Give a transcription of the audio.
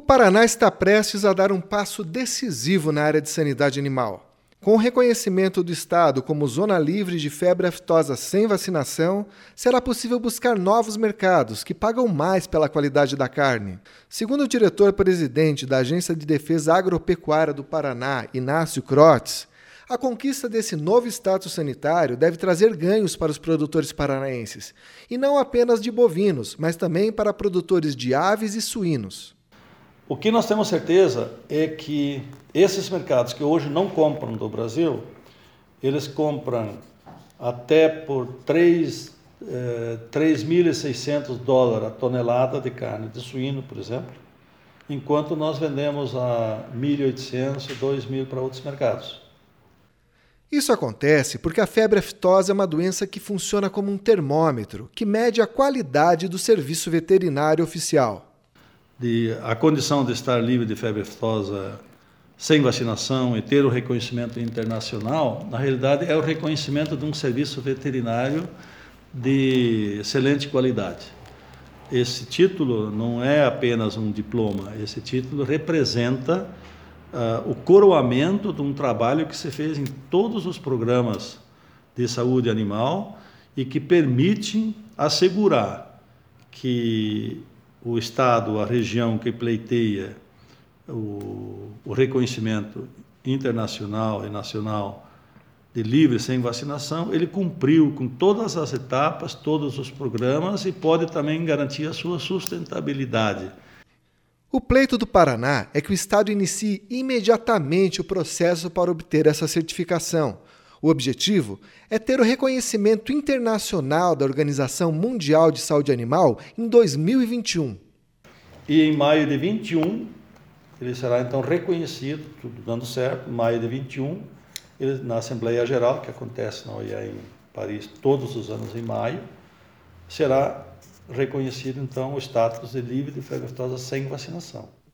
Paraná está prestes a dar um passo decisivo na área de sanidade animal. Com o reconhecimento do Estado como zona livre de febre aftosa sem vacinação, será possível buscar novos mercados que pagam mais pela qualidade da carne. Segundo o diretor-presidente da Agência de Defesa Agropecuária do Paraná, Inácio Crotes, a conquista desse novo status sanitário deve trazer ganhos para os produtores paranaenses, e não apenas de bovinos, mas também para produtores de aves e suínos. O que nós temos certeza é que esses mercados que hoje não compram do Brasil, eles compram até por $3.600 a tonelada de carne de suíno, por exemplo, enquanto nós vendemos a $1.800, $2.000 para outros mercados. Isso acontece porque a febre aftosa é uma doença que funciona como um termômetro, que mede a qualidade do serviço veterinário oficial. A condição de estar livre de febre aftosa sem vacinação e ter o reconhecimento internacional, na realidade é o reconhecimento de um serviço veterinário de excelente qualidade. Esse título não é apenas um diploma, esse título representa o coroamento de um trabalho que se fez em todos os programas de saúde animal e que permite assegurar que o Estado, a região que pleiteia o reconhecimento internacional e nacional de livre sem vacinação, ele cumpriu com todas as etapas, todos os programas e pode também garantir a sua sustentabilidade. O pleito do Paraná é que o Estado inicie imediatamente o processo para obter essa certificação. O objetivo é ter o reconhecimento internacional da Organização Mundial de Saúde Animal em 2021. E em maio de 21, ele será então reconhecido, tudo dando certo, em maio de 21, na Assembleia Geral, que acontece na OIA em Paris todos os anos em maio, será reconhecido então o status de livre de febre aftosa sem vacinação.